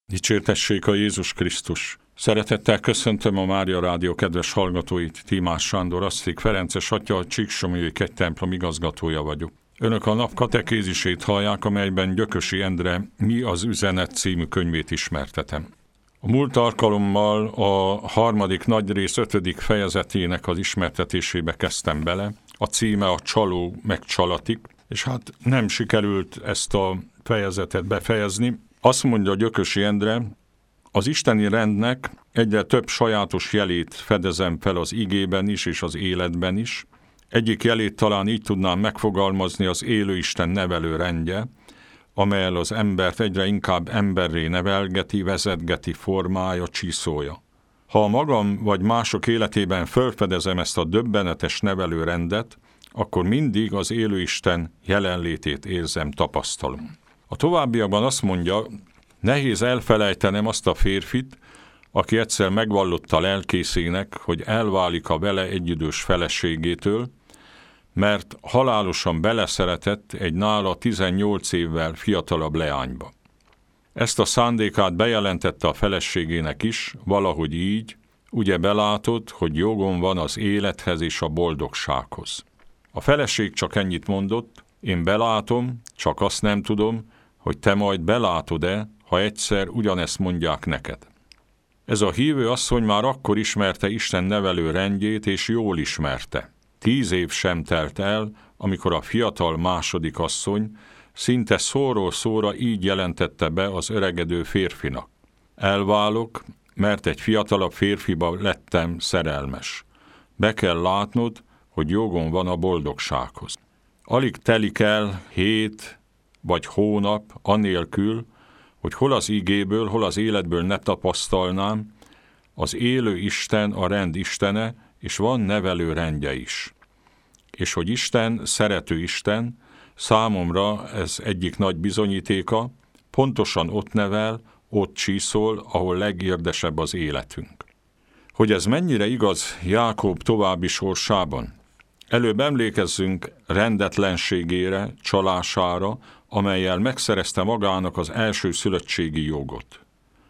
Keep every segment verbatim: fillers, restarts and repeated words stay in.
Dicsértessék a Jézus Krisztus! Szeretettel köszöntöm a Mária Rádió kedves hallgatóit, Tímás Sándor, Asztrik Ferences atya, a Csíksomlyói Kegytemplom igazgatója vagyok. Önök a nap katekézisét hallják, amelyben Gyökösi Endre Mi az üzenet című könyvét ismertetem. A múlt alkalommal a harmadik nagyrész ötödik fejezetének az ismertetésébe kezdtem bele. A címe a Csaló megcsalatik, és hát nem sikerült ezt a fejezetet befejezni. Azt mondja Gyökösi Endre, az isteni rendnek egyre több sajátos jelét fedezem fel az igében is és az életben is. Egyik jelét talán így tudnám megfogalmazni, az élő Isten nevelő rendje, amelyel az embert egyre inkább emberré nevelgeti, vezetgeti, formája, csiszolja. Ha a magam vagy mások életében felfedezem ezt a döbbenetes nevelő rendet, akkor mindig az élő Isten jelenlétét érzem, tapasztalom. A továbbiakban azt mondja, nehéz elfelejtenem azt a férfit, aki egyszer megvallotta lelkészének, hogy elválik a vele egyidős feleségétől, mert halálosan beleszeretett egy nála tizennyolc évvel fiatalabb leányba. Ezt a szándékát bejelentette a feleségének is, valahogy így, ugye belátod, hogy jogom van az élethez és a boldogsághoz. A feleség csak ennyit mondott, én belátom, csak azt nem tudom, hogy te majd belátod-e, ha egyszer ugyanezt mondják neked. Ez a hívő asszony már akkor ismerte Isten nevelő rendjét, és jól ismerte. Tíz év sem telt el, amikor a fiatal második asszony szinte szóról szóra így jelentette be az öregedő férfinak. Elválok, mert egy fiatalabb férfiba lettem szerelmes. Be kell látnod, hogy jogom van a boldogsághoz. Alig telik el hét vagy hónap anélkül, hogy hol az igéből, hol az életből ne tapasztalnám, az élő Isten a rend istene, és van nevelő rendje is. És hogy Isten, szerető Isten, számomra ez egyik nagy bizonyítéka, pontosan ott nevel, ott csíszol, ahol legérdesebb az életünk. Hogy ez mennyire igaz Jákob további sorsában? Előbb emlékezzünk rendetlenségére, csalására, amellyel megszerezte magának az első szülöttségi jogot.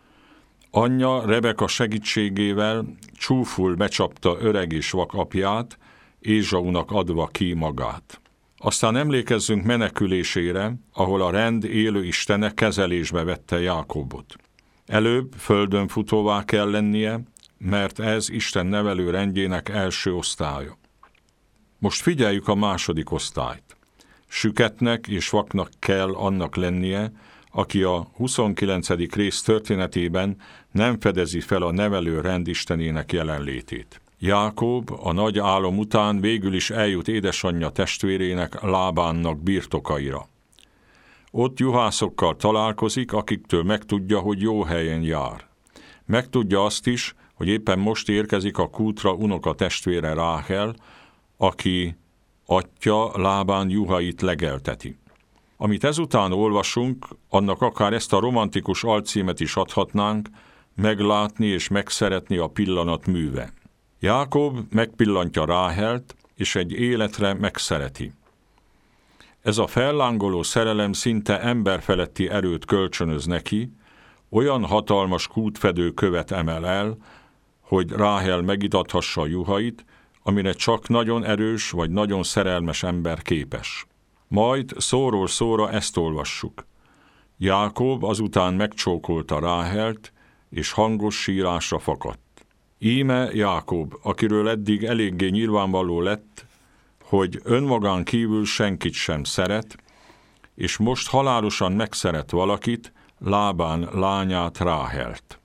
Anyja Rebeka segítségével csúful becsapta öreg és vak apját, Ézsaunak adva ki magát. Aztán emlékezzünk menekülésére, ahol a rend élő istene kezelésbe vette Jákobot. Előbb földön futóvá kell lennie, mert ez Isten nevelő rendjének első osztálya. Most figyeljük a második osztályt. Süketnek és vaknak kell annak lennie, aki a huszonkilencedik rész történetében nem fedezi fel a nevelő rend istenének jelenlétét. Jákob a nagy álom után végül is eljut édesanyja testvérének, Lábánnak birtokaira. Ott juhászokkal találkozik, akiktől megtudja, hogy jó helyen jár. Megtudja azt is, hogy éppen most érkezik a kútra unoka testvére Ráhel, aki atya Lábán juhait legelteti. Amit ezután olvasunk, annak akár ezt a romantikus alcímet is adhatnánk, meglátni és megszeretni a pillanat műve. Jákob megpillantja Ráhelt, és egy életre megszereti. Ez a fellángoló szerelem szinte emberfeletti erőt kölcsönöz neki, olyan hatalmas kútfedő követ emel el, hogy Ráhel megitathassa a juhait, amire csak nagyon erős vagy nagyon szerelmes ember képes. Majd szóról szóra ezt olvassuk. Jákob azután megcsókolta Ráhelt, és hangos sírásra fakadt. Íme Jákob, akiről eddig eléggé nyilvánvaló lett, hogy önmagán kívül senkit sem szeret, és most halálosan megszeret valakit, Lábán lányát, Ráhelt.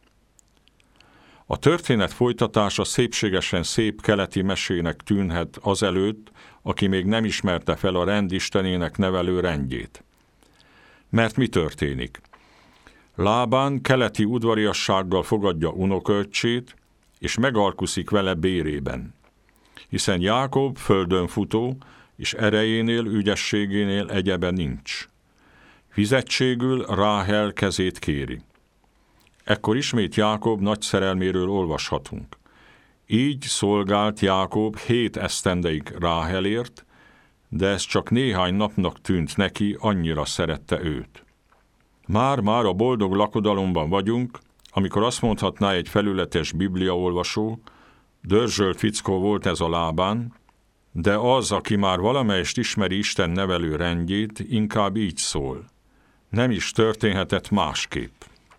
A történet folytatása szépségesen szép keleti mesének tűnhet azelőtt, aki még nem ismerte fel a rend istenének nevelő rendjét. Mert mi történik? Lábán keleti udvariassággal fogadja unokaöccsét, és megalkuszik vele bérében. Hiszen Jákob földön futó, és erejénél, ügyességénél egyebe nincs. Fizetségül Ráhel kezét kéri. Ekkor ismét Jákob nagy szerelméről olvashatunk. Így szolgált Jákob hét esztendeig Ráhelért, de ez csak néhány napnak tűnt neki, annyira szerette őt. Már-már a boldog lakodalomban vagyunk, amikor azt mondhatná egy felületes bibliaolvasó, dörzsölt fickó volt ez a Lábán, de az, aki már valamelyest ismeri Isten nevelő rendjét, inkább így szól. Nem is történhetett másképp.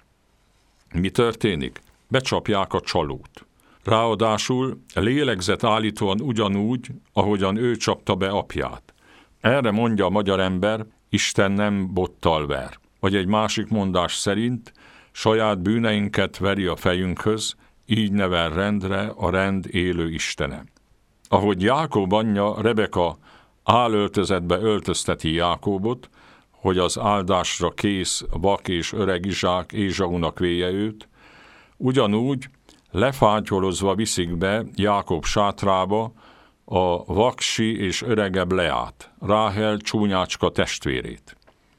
Mi történik? Becsapják a csalót. Ráadásul lélegzett állítóan ugyanúgy, ahogyan ő csapta be apját. Erre mondja a magyar ember, Isten nem bottal ver. Vagy egy másik mondás szerint, saját bűneinket veri a fejünkhöz, így nevel rendre a rend élő Istene. Ahogy Jákob anyja, Rebeka álöltözetbe öltözteti Jákobot, hogy az áldásra kész vak és öreg Izsák Ézsaunak véje őt, ugyanúgy lefátyolozva viszik be Jákob sátrába a vaksi és öregebb Leát, Ráhel csúnyácska testvérét.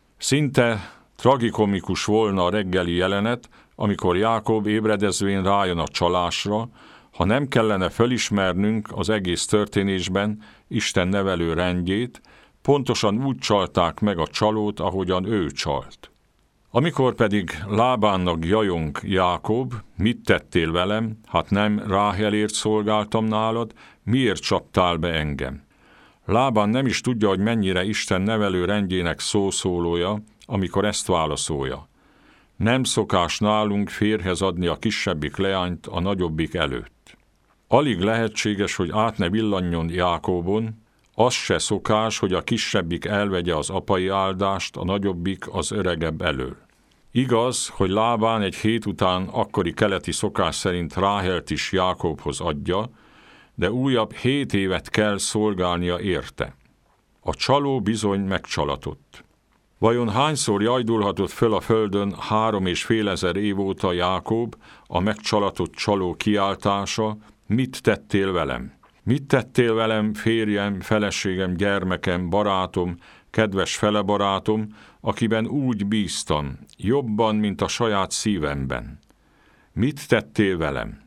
Szinte tragikomikus volna a reggeli jelenet, amikor Jákob ébredezvén rájön a csalásra, ha nem kellene felismernünk az egész történésben Isten nevelő rendjét, pontosan úgy csalták meg a csalót, ahogyan ő csalt. Amikor pedig Lábánnak jajong Jákob, mit tettél velem, hát nem Ráhelért szolgáltam nálad, miért csaptál be engem? Lábán nem is tudja, hogy mennyire Isten nevelő rendjének szószólója, amikor ezt válaszolja. Nem szokás nálunk férjhez adni a kisebbik leányt a nagyobbik előtt. Alig lehetséges, hogy át ne villanjon Jákobon, az se szokás, hogy a kisebbik elvegye az apai áldást, a nagyobbik az öregebb elől. Igaz, hogy Lábán egy hét után akkori keleti szokás szerint Ráhelt is Jákobhoz adja, de újabb hét évet kell szolgálnia érte. A csaló bizony megcsalatott. Vajon hányszor jajdulhatott föl a földön három és fél ezer év óta Jákob a megcsalatott csaló kiáltása, mit tettél velem? Mit tettél velem, férjem, feleségem, gyermekem, barátom, kedves felebarátom, akiben úgy bíztam, jobban, mint a saját szívemben? Mit tettél velem?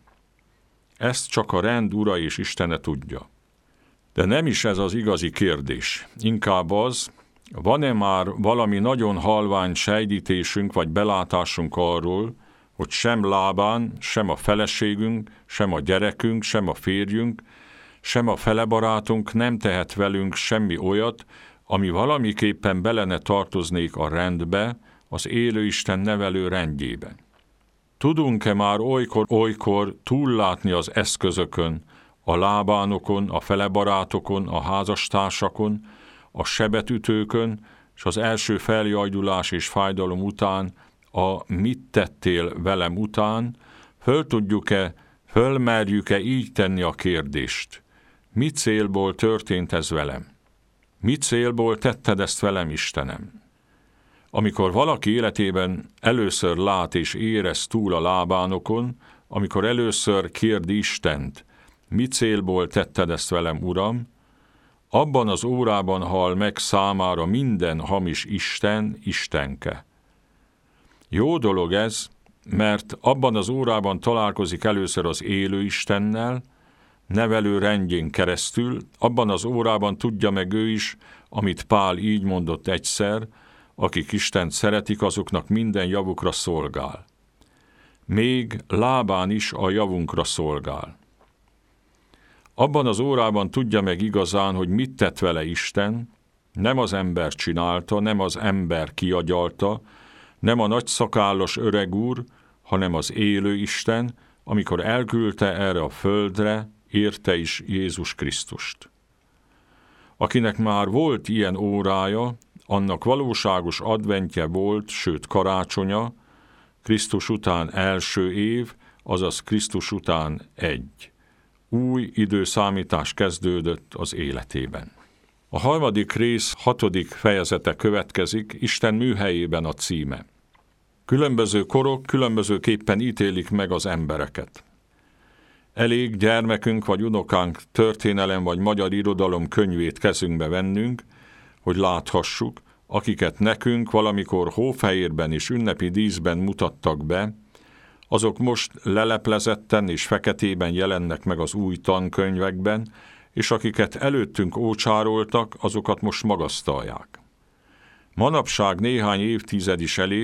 Ezt csak a rend ura és Istene tudja. De nem is ez az igazi kérdés, inkább az, van-e már valami nagyon halvány sejdítésünk vagy belátásunk arról, hogy sem Lábán, sem a feleségünk, sem a gyerekünk, sem a férjünk, sem a felebarátunk nem tehet velünk semmi olyat, ami valamiképpen belene tartoznék a rendbe, az élő Isten nevelő rendjébe. Tudunk-e már olykor-olykor túllátni az eszközökön, a Lábánokon, a felebarátokon, a házastársakon, a sebetütőkön, és az első feljajdulás és fájdalom után, a mit tettél velem után, föl tudjuk-e, fölmerjük-e így tenni a kérdést? Mi célból történt ez velem? Mi célból tetted ezt velem, Istenem? Amikor valaki életében először lát és érez túl a Lábánokon, amikor először kérdi Istent, mi célból tetted ezt velem, Uram, abban az órában hal meg számára minden hamis Isten, Istenke. Jó dolog ez, mert abban az órában találkozik először az élő Istennel, nevelő rendjén keresztül, abban az órában tudja meg ő is, amit Pál így mondott egyszer, akik Istent szeretik, azoknak minden javukra szolgál. Még Lábán is a javunkra szolgál. Abban az órában tudja meg igazán, hogy mit tett vele Isten, nem az ember csinálta, nem az ember kiagyalta, nem a nagyszakállas öreg úr, hanem az élő Isten, amikor elküldte erre a földre, érte is Jézus Krisztust. Akinek már volt ilyen órája, annak valóságos adventje volt, sőt karácsonya, Krisztus után első év, azaz Krisztus után egy. Új időszámítás kezdődött az életében. A harmadik rész hatodik fejezete következik, Isten műhelyében a címe. Különböző korok különbözőképpen ítélik meg az embereket. Elég gyermekünk vagy unokánk történelem vagy magyar irodalom könyvét kezünkbe vennünk, hogy láthassuk, akiket nekünk valamikor hófehérben és ünnepi díszben mutattak be, azok most leleplezetten és feketében jelennek meg az új tankönyvekben, és akiket előttünk ócsároltak, azokat most magasztalják. Manapság néhány évtized is elég,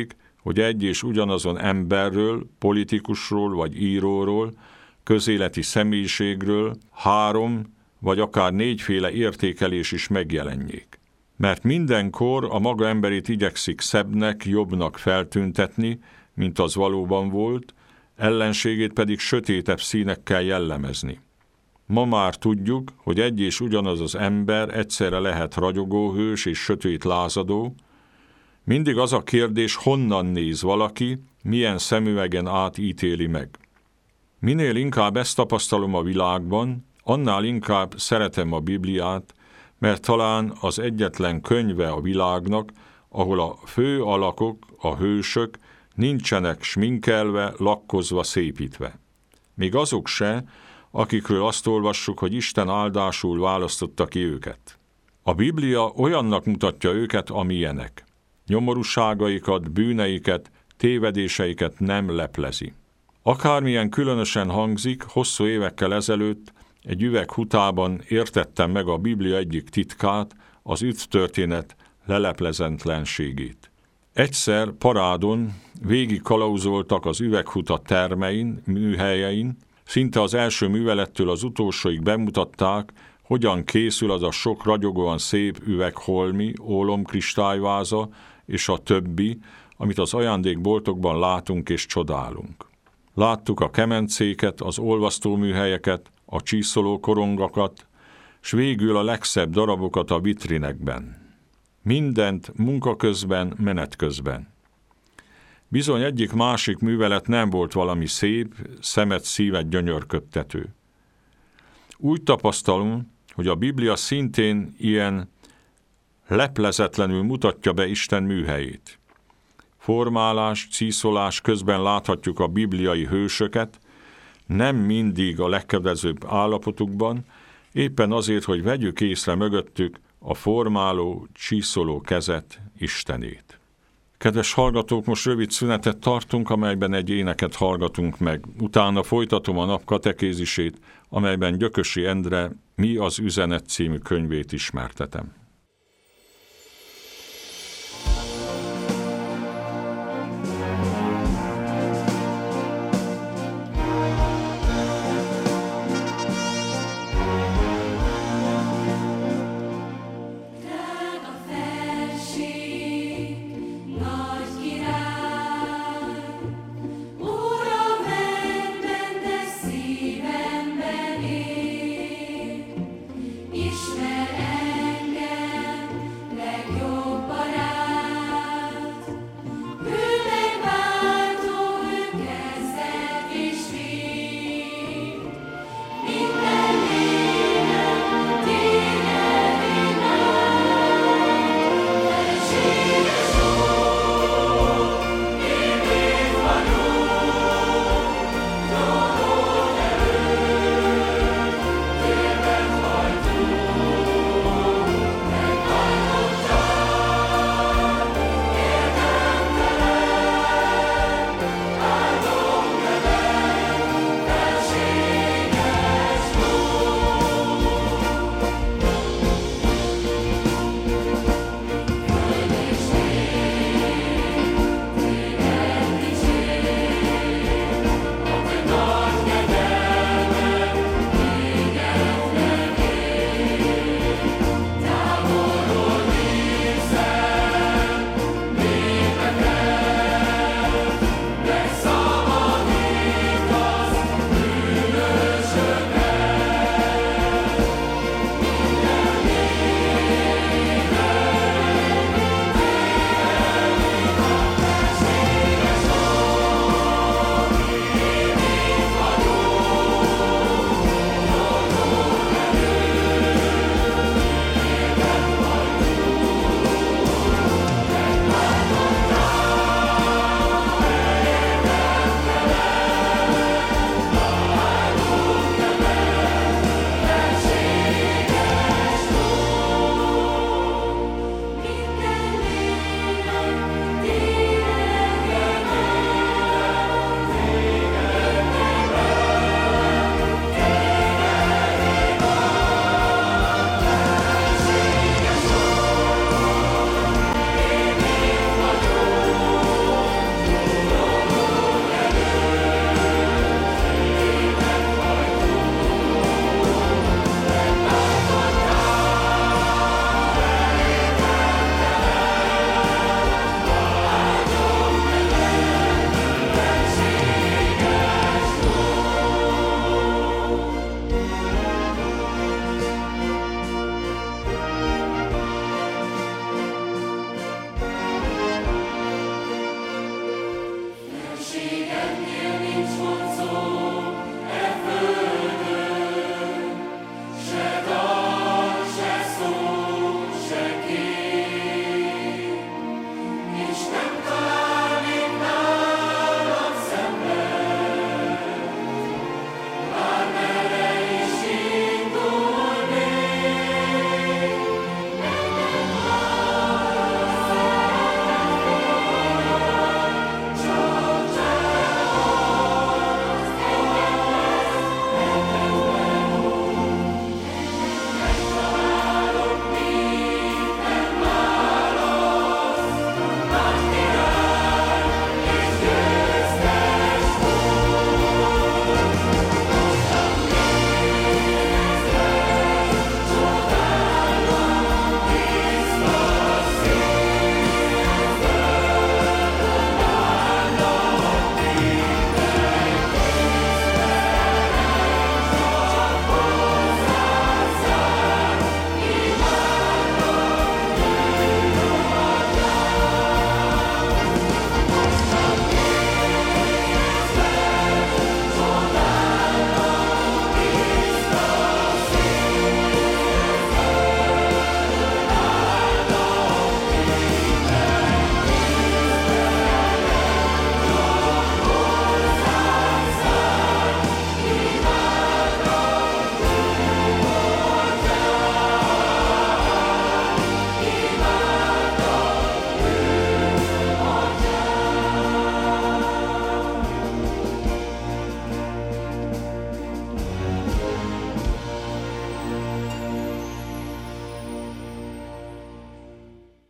hogy egy és ugyanazon emberről, politikusról vagy íróról, közéleti személyiségről három vagy akár négyféle értékelés is megjelenjék. Mert mindenkor a maga emberét igyekszik szebbnek, jobbnak feltüntetni, mint az valóban volt, ellenségét pedig sötétebb színekkel jellemezni. Ma már tudjuk, hogy egy és ugyanaz az ember egyszerre lehet ragyogóhős és sötét lázadó. Mindig az a kérdés, honnan néz valaki, milyen szemüvegen át ítéli meg. Minél inkább ezt tapasztalom a világban, annál inkább szeretem a Bibliát, mert talán az egyetlen könyve a világnak, ahol a fő alakok, a hősök nincsenek sminkelve, lakkozva, szépítve. Még azok se, akikről azt olvassuk, hogy Isten áldásul választotta ki őket. A Biblia olyannak mutatja őket, amilyenek. Nyomorúságaikat, bűneiket, tévedéseiket nem leplezi. Akármilyen különösen hangzik, hosszú évekkel ezelőtt egy üveg hutában értettem meg a Biblia egyik titkát, az üdvtörténet leleplezentlenségét. Egyszer parádon végig kalauzoltak az üveghuta termein, műhelyein, szinte az első művelettől az utolsóig bemutatták, hogyan készül az a sok ragyogóan szép üvegholmi, ólomkristályváza és a többi, amit az ajándékboltokban látunk és csodálunk. Láttuk a kemencéket, az olvasztóműhelyeket, a csíszoló korongakat, s végül a legszebb darabokat a vitrinekben. Mindent munka közben, menet közben. Bizony egyik másik művelet nem volt valami szép, szemet, szívet gyönyörködtető. Úgy tapasztalom, hogy a Biblia szintén ilyen leplezetlenül mutatja be Isten műhelyét. Formálás, císzolás közben láthatjuk a bibliai hősöket, nem mindig a legkedvezőbb állapotukban, éppen azért, hogy vegyük észre mögöttük a formáló, csíszoló kezet, Istenét. Kedves hallgatók, most rövid szünetet tartunk, amelyben egy éneket hallgatunk meg. Utána folytatom a nap katekézisét, amelyben Gyökösi Endre Mi az üzenet című könyvét ismertetem. Ismer engem.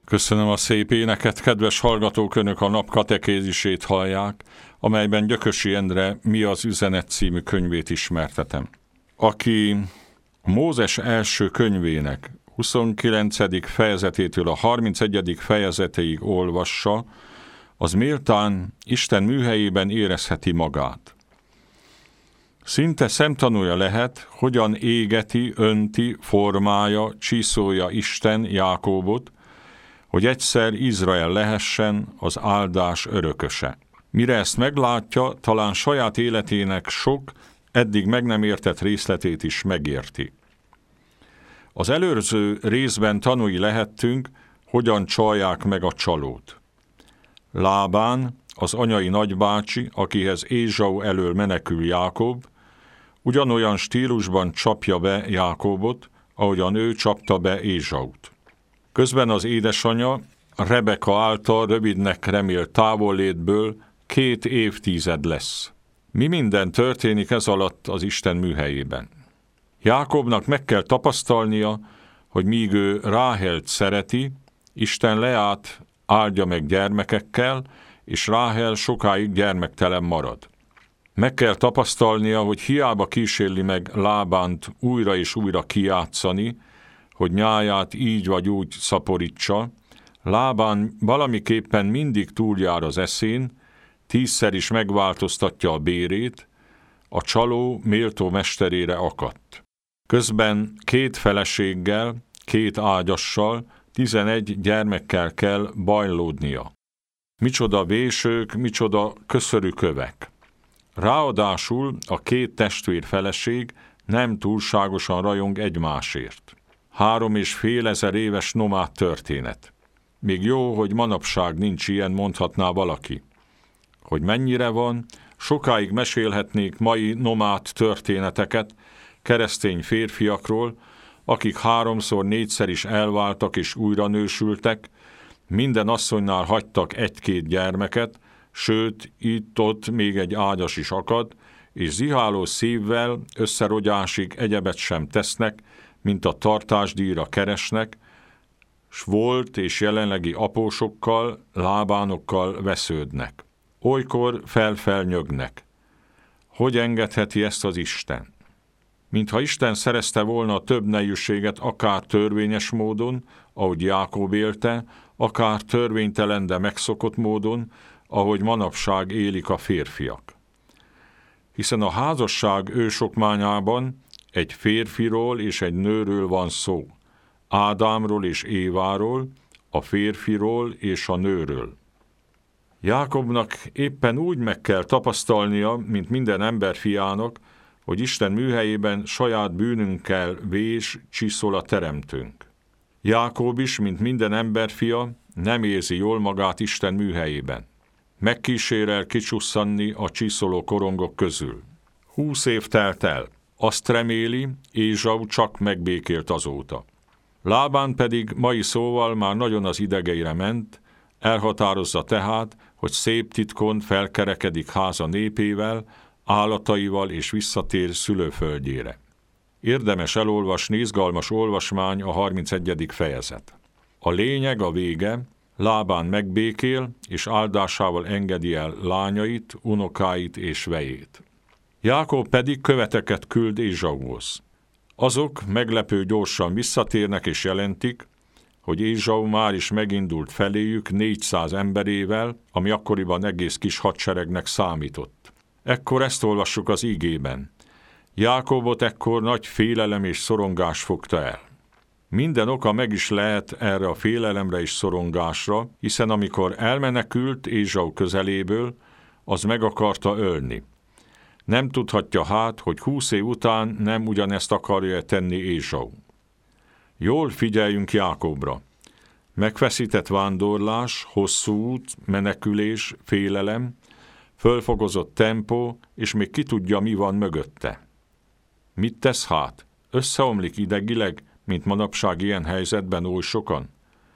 Köszönöm a szép éneket, kedves hallgatók, Önök a nap katekézisét hallják, amelyben Gyökösi Endre Mi az üzenet című könyvét ismertetem. Aki Mózes első könyvének huszonkilencedik fejezetétől a harmincegyedik fejezetéig olvassa, az méltán Isten műhelyében érezheti magát. Szinte szemtanúja lehet, hogyan égeti, önti, formálja, csiszolja Isten Jákóbot, hogy egyszer Izrael lehessen az áldás örököse. Mire ezt meglátja, talán saját életének sok, eddig meg nem értett részletét is megérti. Az előző részben tanúi lehettünk, hogyan csalják meg a csalót. Lábán, az anyai nagybácsi, akihez Ézsau elől menekül Jákob, ugyanolyan stílusban csapja be Jákobot, ahogyan ő csapta be Ézsaut. Közben az édesanyja Rebeka által rövidnek remélt távollétből két évtized lesz. Mi minden történik ez alatt az Isten műhelyében? Jákobnak meg kell tapasztalnia, hogy míg ő Ráhelt szereti, Isten Leát áldja meg gyermekekkel, és Ráhel sokáig gyermektelen marad. Meg kell tapasztalnia, hogy hiába kísérli meg Lábánt újra és újra kijátszani, hogy nyáját így vagy úgy szaporítsa, Lábán valamiképpen mindig túljár az eszén, tízszer is megváltoztatja a bérét, a csaló méltó mesterére akadt. Közben két feleséggel, két ágyassal, tizenegy gyermekkel kell bajlódnia. Micsoda vésők, micsoda köszörű kövek. Ráadásul a két testvér feleség nem túlságosan rajong egymásért. Három és fél ezer éves nomád történet. Még jó, hogy manapság nincs ilyen, mondhatná valaki. Hogy mennyire van, sokáig mesélhetnék mai nomád történeteket keresztény férfiakról, akik háromszor, négyszer is elváltak és újra nősültek, minden asszonynál hagytak egy-két gyermeket, sőt, itt-ott még egy ágyas is akad, és ziháló szívvel összerogyásig egyebet sem tesznek, mint a tartásdíjra keresnek, s volt és jelenlegi apósokkal, lábánokkal vesződnek. Olykor fel-felnyögnek. Hogy engedheti ezt az Isten? Mintha Isten szerezte volna a több nejűséget akár törvényes módon, ahogy Jákob élte, akár törvénytelen, de megszokott módon, ahogy manapság élik a férfiak. Hiszen a házasság ősokmányában egy férfiról és egy nőről van szó, Ádámról és Éváról, a férfiról és a nőről. Jákobnak éppen úgy meg kell tapasztalnia, mint minden ember fiának, hogy Isten műhelyében saját bűnünkkel vés, csiszol a teremtőnk. Jákob is, mint minden emberfia, nem érzi jól magát Isten műhelyében. Megkísérel kicsusszanni a csiszoló korongok közül. Húsz év telt el. Azt reméli, Ézsau csak megbékélt azóta. Lábán pedig mai szóval már nagyon az idegeire ment, elhatározza tehát, hogy szép titkon felkerekedik háza népével, állataival és visszatér szülőföldjére. Érdemes elolvasni, izgalmas olvasmány a harmincegyedik fejezet. A lényeg, a vége, Lábán megbékél, és áldásával engedi el lányait, unokáit és vejét. Jákob pedig követeket küld Ézsauhoz. Azok meglepő gyorsan visszatérnek és jelentik, hogy Ézsau már is megindult feléjük négyszáz emberével, ami akkoriban egész kis hadseregnek számított. Ekkor ezt olvassuk az ígében. Jákobot ekkor nagy félelem és szorongás fogta el. Minden oka meg is lehet erre a félelemre és szorongásra, hiszen amikor elmenekült Ézsau közeléből, az meg akarta ölni. Nem tudhatja hát, hogy húsz év után nem ugyanezt akarja tenni Ézsau. Jól figyeljünk Jákobra. Megfeszített vándorlás, hosszú út, menekülés, félelem, fölfogozott tempó, és még ki tudja, mi van mögötte. Mit tesz hát? Összeomlik idegileg, mint manapság ilyen helyzetben oly sokan?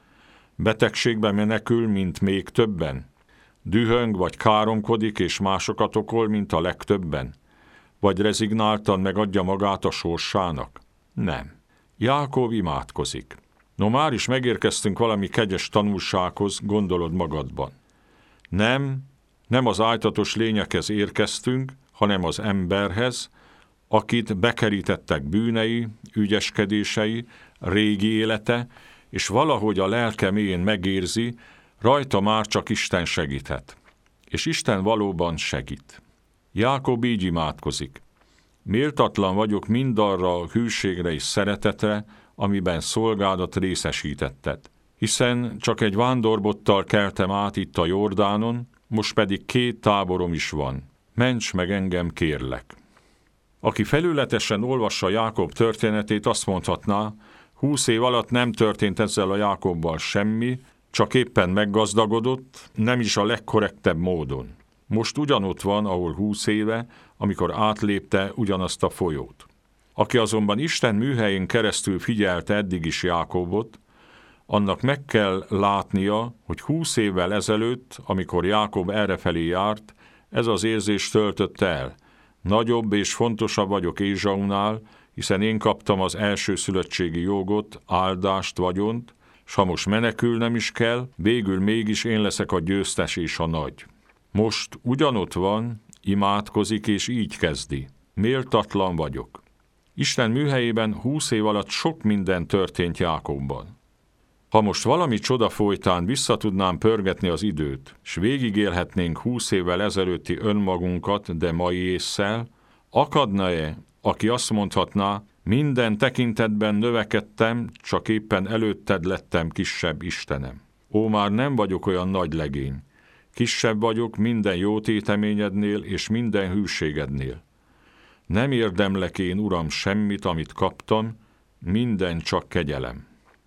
Betegségbe menekül, mint még többen? Dühöng vagy káromkodik, és másokat okol, mint a legtöbben? Vagy rezignáltan megadja magát a sorsának? Nem. Jákob imádkozik. No már is megérkeztünk valami kegyes tanulsághoz, gondolod magadban. Nem, nem az ájtatos lényekhez érkeztünk, hanem az emberhez, akit bekerítettek bűnei, ügyeskedései, régi élete, és valahogy a lelke mélyén megérzi, rajta már csak Isten segíthet. És Isten valóban segít. Jákob így imádkozik. Méltatlan vagyok mindarra a hűségre és szeretetre, amiben szolgádat részesítetted. Hiszen csak egy vándorbottal keltem át itt a Jordánon, most pedig két táborom is van. Ments meg engem, kérlek. Aki felületesen olvassa Jákob történetét, azt mondhatná, húsz év alatt nem történt ezzel a Jákobbal semmi, csak éppen meggazdagodott, nem is a legkorrektebb módon. Most ugyanott van, ahol húsz éve, amikor átlépte ugyanazt a folyót. Aki azonban Isten műhelyén keresztül figyelte eddig is Jákobot, annak meg kell látnia, hogy húsz évvel ezelőtt, amikor Jákob errefelé járt, ez az érzés töltötte el. Nagyobb és fontosabb vagyok Ézsaunál, hiszen én kaptam az elsőszülöttségi jogot, áldást, vagyont, s ha most menekülnem is kell, végül mégis én leszek a győztes és a nagy. Most ugyanott van, imádkozik és így kezdi. Méltatlan vagyok. Isten műhelyében húsz év alatt sok minden történt Jákobban. Ha most valami csoda folytán vissza tudnám pörgetni az időt, s végigélhetnénk húsz évvel ezelőtti önmagunkat, de mai ésszel, akadna-e, aki azt mondhatná, minden tekintetben növekedtem, csak éppen előtted lettem kisebb Istenem. Ó, már nem vagyok olyan nagy legény. Kisebb vagyok minden jó téteményednél és minden hűségednél. Nem érdemlek én, Uram, semmit, amit kaptam, minden csak kegyelem.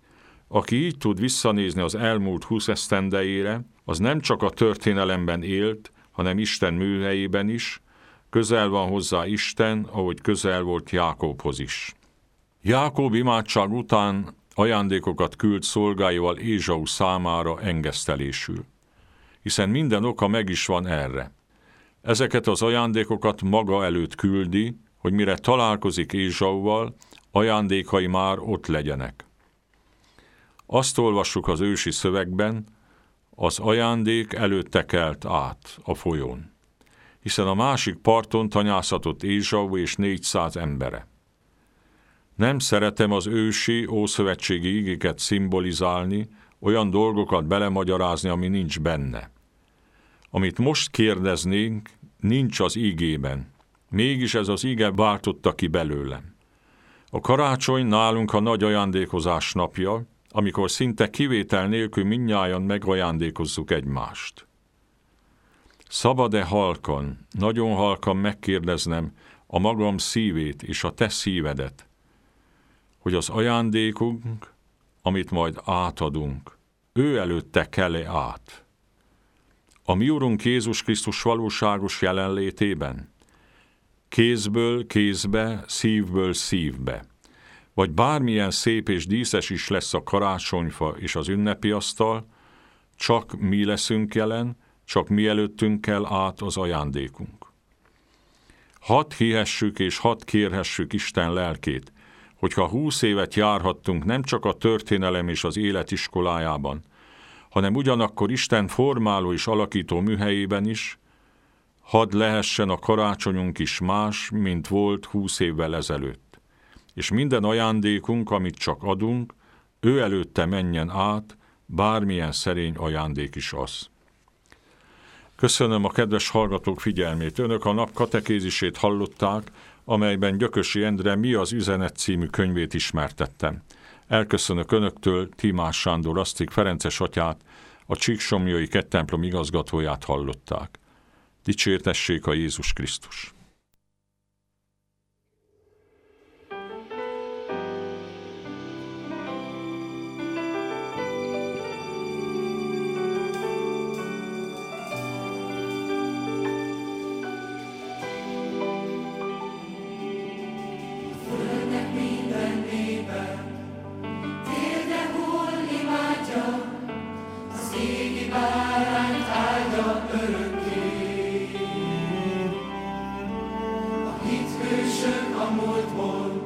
Aki így tud visszanézni az elmúlt húsz esztendejére, az nem csak a történelemben élt, hanem Isten műhelyében is, közel van hozzá Isten, ahogy közel volt Jákobhoz is. Jákob imádság után ajándékokat küld szolgáival Ézsau számára engesztelésül, hiszen minden oka meg is van erre. Ezeket az ajándékokat maga előtt küldi, hogy mire találkozik Ézsauval, ajándékai már ott legyenek. Azt olvassuk az ősi szövegben, az ajándék előtte kelt át a folyón, hiszen a másik parton tanyászatott Ézsau és négyszáz embere. Nem szeretem az ősi, ószövetségi igéket szimbolizálni, olyan dolgokat belemagyarázni, ami nincs benne. Amit most kérdeznénk, nincs az ígében. Mégis ez az íge váltotta ki belőlem. A karácsony nálunk a nagy ajándékozás napja, amikor szinte kivétel nélkül mindnyájan megajándékozzuk egymást. Szabad-e halkan, nagyon halkan megkérdeznem a magam szívét és a te szívedet, hogy az ajándékunk, amit majd átadunk, ő előtte kell-e át? A mi Urunk Jézus Krisztus valóságos jelenlétében? Kézből kézbe, szívből szívbe. Vagy bármilyen szép és díszes is lesz a karácsonyfa és az ünnepi asztal, csak mi leszünk jelen, csak mi előttünk kell át az ajándékunk. Hadd hihessük és hadd kérhessük Isten lelkét, hogyha húsz évet járhattunk nem csak a történelem és az élet iskolájában, hanem ugyanakkor Isten formáló és alakító műhelyében is, hadd lehessen a karácsonyunk is más, mint volt húsz évvel ezelőtt. És minden ajándékunk, amit csak adunk, ő előtte menjen át, bármilyen szerény ajándék is az. Köszönöm a kedves hallgatók figyelmét. Önök a nap katekézisét hallották, amelyben Gyökösi Endre Mi az üzenet című könyvét ismertettem. Elköszönök önöktől, Tímás Sándor Asztik Ferences atyát, a Csíksomlyai Ketttemplom igazgatóját hallották. Dicsértessék a Jézus Krisztus! Hithősök a múltból,